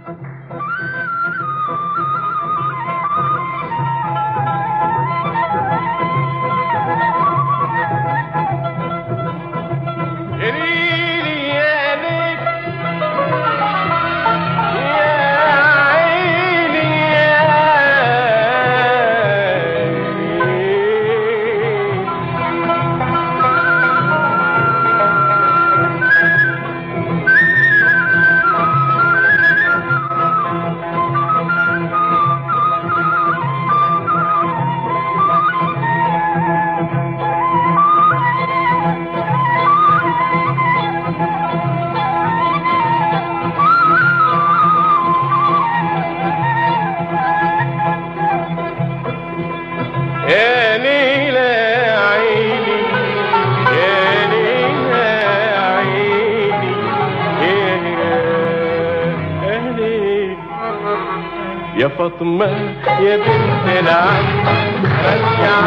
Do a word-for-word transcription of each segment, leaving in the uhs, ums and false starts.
يا فاطمة يا بنت العم رجع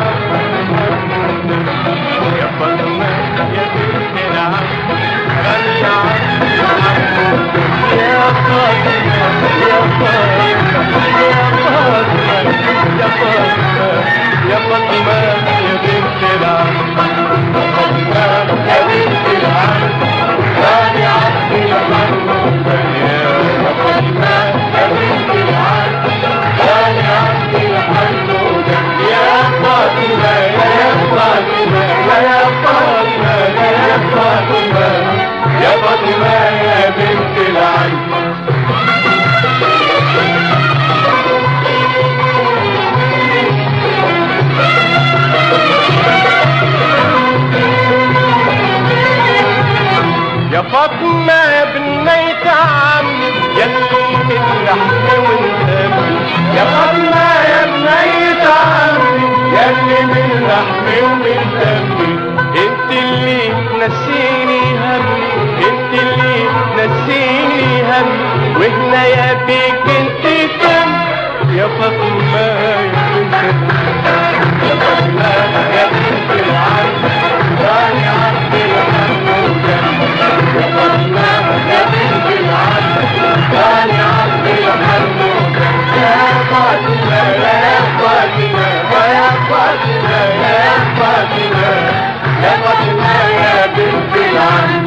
يا فاطمة يا بنت العم رجع يا فاطمة يا فاطمة يا فاطمة يا فاطمة يا فاطمة يا بنت العم فاطمة يا بنت العم رجع يا فاطمة يا فاطمة يا بنت العم يا فاطمة يا بنت العم يا فاطمة يا بنيت عمي يلي من لحم ودم يا فاطمة يا بنيت عمي يلي من لحم ومن دمي انت اللي نسيني همي انت اللي نسيني همي وهنا يا بيك انت كم يا فاطمة يا بنت العم يا فاطمة يا بنت العم راني عبد الحم ودم يا فاطمة يا بنت العم راني عبد الحم ودم يا فاطمة يا فاطمة يا فاطمة يا فاطمة يا فاطمة يا بنت العم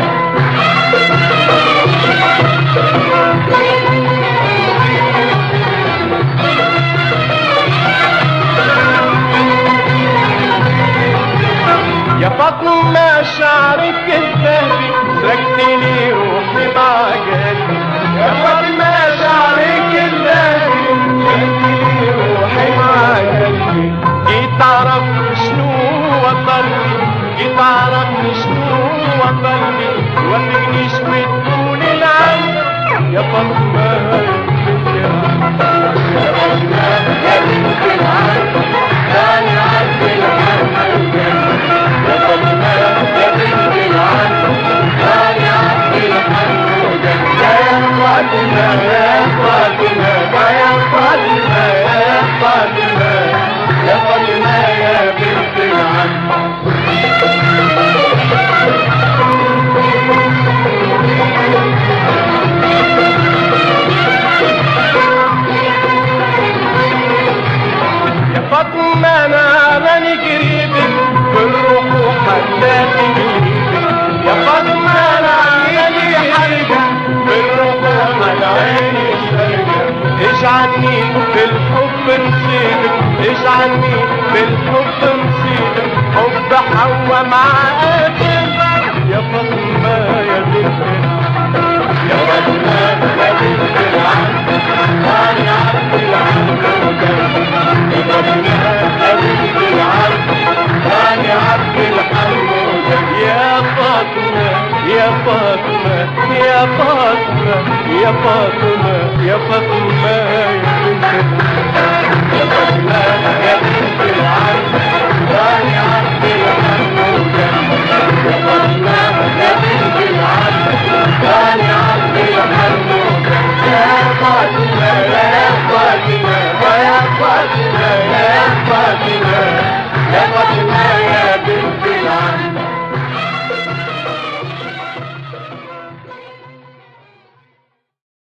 يا فاطمة شعرك الذهبي سرقت لي روحي مع قلبي يا فاطمة شعرك الذهبي سرقت لي روحي مع قلبي جيت اعرف شنو وطني جيت اعرف شنو وطني وفقني شوية طول العين يا فاطمة يا فاطمة يا بنت العم راني عبد الحم يا فاطمة يا بنت العم راني عبد الحم يا فاطمة يا فاطمة يا فاطمة يا فاطمة يا فاطمة يا بنت العم يا فاطمة أنا ماني قريبك بالروح وحتى تجيبك يا فاطمة أنا عيني حرقة بالروح وحتى شرقة اجعلني بالحب نسيبك اجعلني بالحب نسيبك حب حوا مع آدم يا فاطمة يا بنت العم يا فاطمة يا بنت العم راني عبد العم يا فاطمة يا بنت العم راني عبد الحم يا فاطمة يا فاطمة يا فاطمة يا فاطمة يا فاطمة يا بنت العم يا فاطمة يا بنت العم